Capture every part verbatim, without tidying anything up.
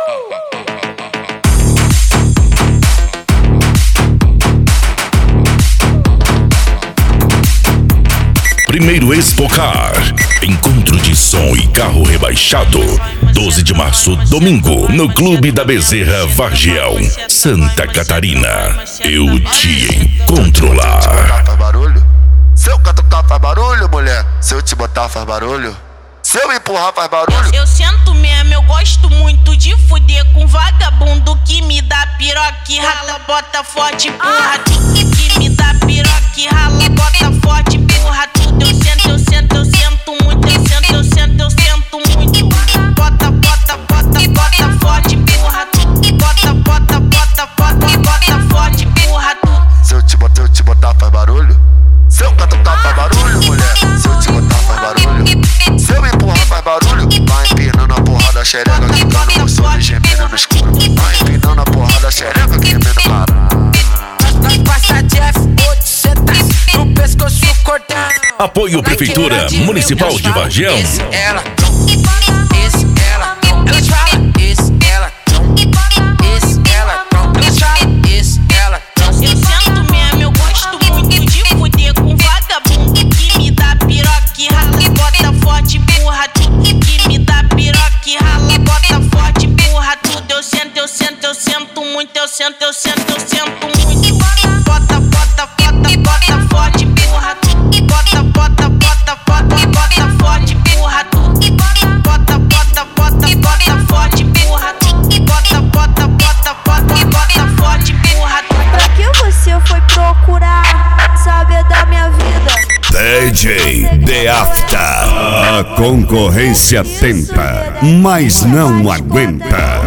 Primeiro Expocar, encontro de som e carro rebaixado, doze de março, domingo, no Clube da Bezerra, Vargião, Santa Catarina. Eu te encontro lá. Se eu catucar faz barulho, mulher. Se eu te botar faz barulho. Se eu empurrar faz barulho. Eu, eu sento mesmo, eu gosto muito de fuder com vagabundo que me dá piroca e rala, bota forte, empurra tudo. Que me dá piroca e rala, bota forte, empurra tudo. Eu sento, eu sento, eu sento muito. Eu sento, eu sento, eu sento muito. Bota, bota, bota, bota forte, empurra tudo. Bota, bota, bota, bota, bota forte, empurra tudo. Se eu te botar, eu te botar faz barulho. Se eu catucar faz barulho, mulher. Se eu te botar faz barulho. Se eu empurrar faz barulho. Vai empinando a porrada, xereca, gritando no som e gemendo no escuro. Vai empinando a porrada, xereca, gemendo para. Nós passa Jeff, oito setas no pescoço cortando. Apoio Prefeitura Municipal de Vargião. Esse ela, esse ela, elas falam, esse ela, esse ela, elas falam, esse ela. Eu sento mesmo, eu gosto muito de fuder com vagabundo que me dá piroca e rala, bota forte, empurra tudo. Que me dá piroca e rala, bota forte, empurra tudo. Eu sento, eu sento, eu sento muito. Eu sento, eu sento, eu sento muito. Bota, bota, bota, bota forte, empurra tudo. Bota, bota, bota, bota, bota forte, empurra tudo. Bota, bota, bota, bota forte, empurra tudo. Bota, bota, bota, bota, bota forte, empurra tudo. Pra que você foi procurar saber da minha vida? D J The After. A concorrência tenta, mas não aguenta.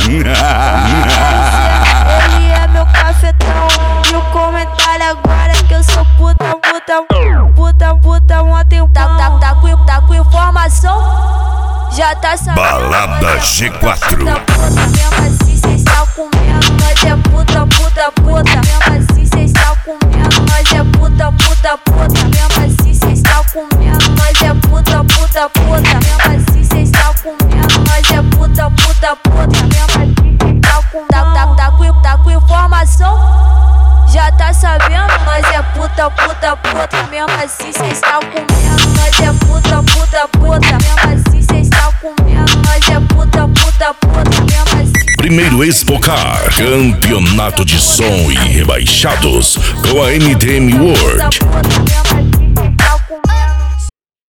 Ele é meu cafetão. E o comentário agora é que eu sou puta, puta, puta, puta. Ontem tá, tá, tá, com, tá com informação? Já tá sabendo. Balada G quatro. Puta, puta, mesmo assim cês tá comendo. Nós é puta, puta, puta. Mesmo assim cês tá comendo. Nós é puta, puta, puta. Mesmo assim cês tá comendo. Nós é puta, puta, puta. Mesmo assim cês tá comendo. Nós é puta, puta, puta. Mesmo assim cês tá com, tá, tá, tá, com, tá com informação? Já tá sabendo? Nós é puta, puta, puta. Mesmo assim cês tá comendo. Nós é puta, puta, puta. Mesmo assim cês tá comendo. Nós é puta, puta, puta. Mesmo assim. Primeiro Expocar, campeonato de som e rebaixados com a M D M World. Puta, puta, mesmo assim